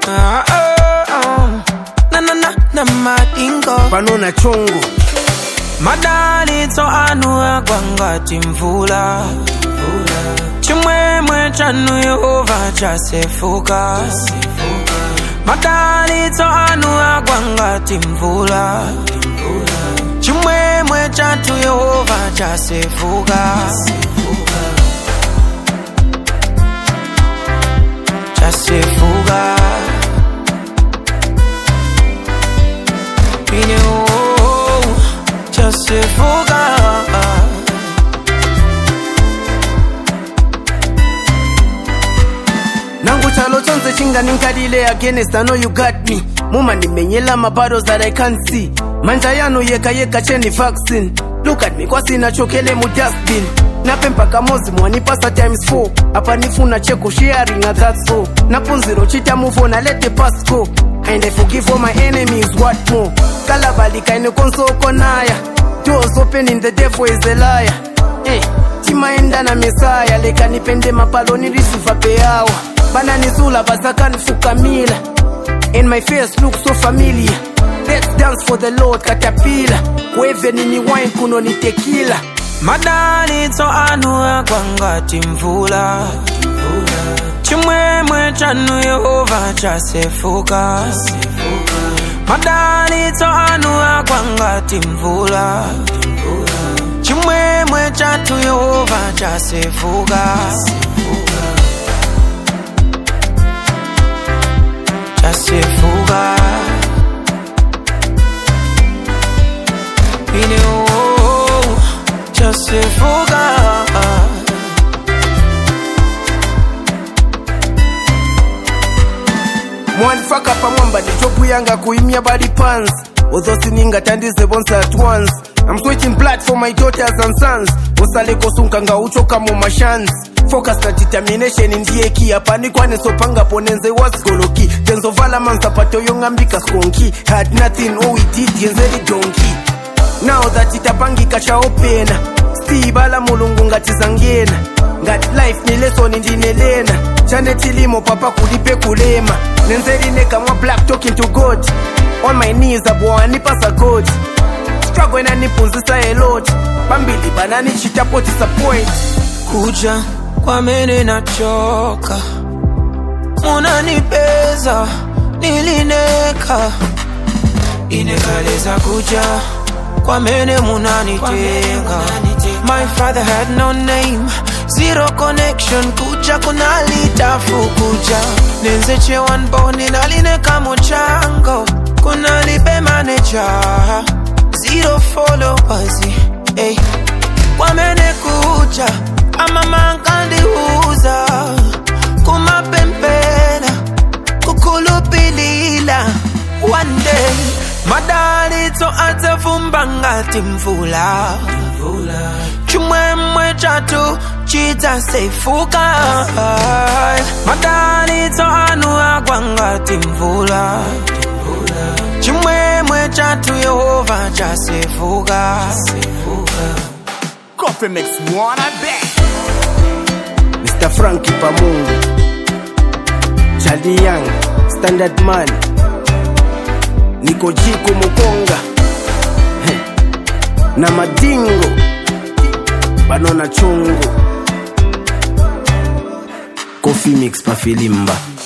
Na madingo panona chongo madalitso anu agwangati mvula chimwemwe chanu Yehova chasefuka madalitso anu agwangati mvula chimwemwe chatu Yehova chasefuka chasefuka chasefuka nangu chalo chonse chingani nkadile against I know you got me muma nimenyela my battles that I can't see manja yanu yeka cheni vaccine look at me kwa sina chokele mu dustbin napempa kamozi mwanipasa times 4 hapa nifuna cheko sharing and that's all napunziro chita move on let the past go and I forgive all my enemies what more kalabalika ine konsoko naya doors open in the devil is a liar timaenda na mesaya leka nipende mapalo nirisuva peawa bana nisula basaka nifukamila and my face looks so familiar let's dance for the Lord caterpillar weve nini wine kuno ni tequila madalitso anu agwangati mvula chimwemwe chanu Yehova chasefuka madalitso anu agwangati mvula chimwemwe chatu Yehova chasefuka chasefuka chasefuka mwanifaka pamwamba nichopu yanga kuimya body pants although sininga tandize bonse at once I'm switching blood for my daughters and sons usaleko sunkanga uchoka mu mashans focus na determination ndiye kia pani kwane sopanga ponenze wasigoloki tenzo vala mansapato yongambika skonki had nothing all we did yenzeli donkey now that itapangika cha opena stibala mulungu ngati zangena ngati life ni lesson ndinelena chane tilimo papa kulipe kulema nenzeli neka mwa black talking to God on my knees abwa nipasa God struggle na nipunzisa a lot bambili banani chitapo disappoint kuja kwa mene nachoka unanipeza nilineka inekaleza kuja kwa mene munanitenga my father had no name zero connection kuja kunalitafu kuja nenzeche one bone nalineka mochango kunalipe manager zero followers kwa mene kuja amama kandiuza kumapempena kukulupilila one day madalitso atafumba ngati mvula chimwemwe chatu chitasefuka madalitso anu agwa ngati mvula chimwemwe chatu Yehova chasefuka Coffee Mix one I bet Mr. Frankie Pamungu Charlie Young Standard Man Niko Jiko Mukonga na Madingo Banona Chongo Coffee Mix pa Filimba